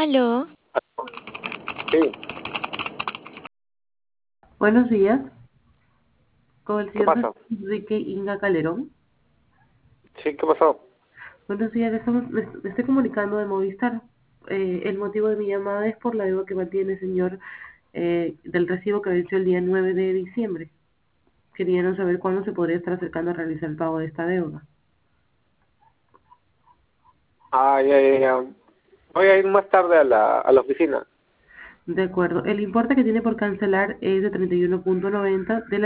Aló, Sí, Buenos días, con el ¿qué señor pasa? Enrique Inga Calderón. Sí, ¿qué pasó? Buenos días, me estoy comunicando de Movistar. El motivo de mi llamada es por la deuda que mantiene el señor del recibo que venció el día 9 de diciembre. Querían saber cuándo se podría estar acercando a realizar el pago de esta deuda. Ah, ya. Voy a ir más tarde a la oficina. De acuerdo, el importe que tiene por cancelar es de 31,90 de la